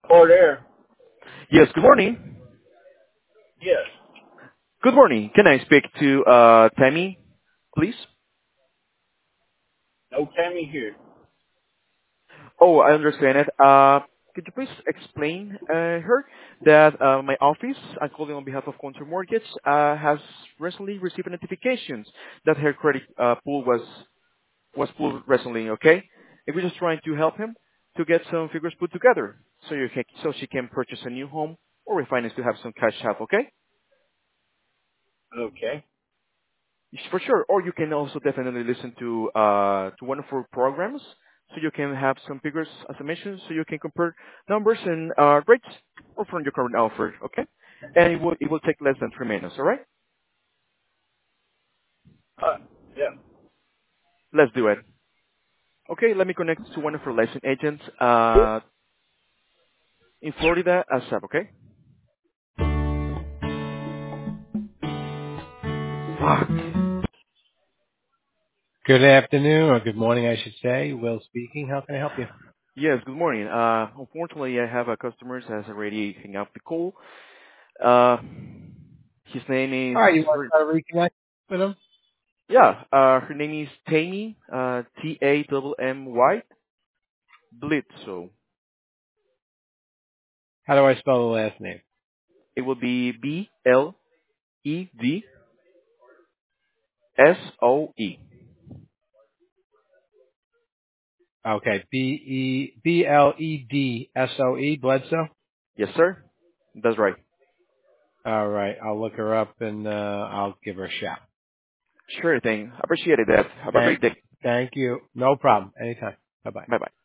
Or there. Yes, good morning. Yes. Good morning. Can I speak to Tammy, please? No Tammy here. Oh, I understand it. Could you please explain her that my office, I'm calling on behalf of Contour Mortgage, has recently received notifications that her credit pool was pulled recently. Okay, and we're just trying to help him to get some figures put together so she can purchase a new home or refinance to have some cash help. Okay. Okay. For sure. Or you can also definitely listen to one of our programs, so you can have some figures, as I mentioned, so you can compare numbers and rates or from your current offer. Okay, and it will take less than 3 minutes. All right. Uh, yeah. Let's do it. Okay. Let me connect to one of our licensed agents in Florida ASAP. Okay. Fuck. Good afternoon, or good morning, I should say. Will speaking. How can I help you? Yes. Good morning. Unfortunately, I have a customer that has already hung up the call. Uh, his name All right, you is want to try to reconnect with him? Yeah, her name is Tammy, Tammy, Blitzo. How do I spell the last name? It will be Bledsoe. Okay, Bledsoe, Bledsoe. Yes, sir. That's right. All right, I'll look her up and I'll give her a shout. Sure thing. Appreciate it, Dad. Have a Thank, great day. thank you. No problem. Anytime. Bye bye. Bye bye.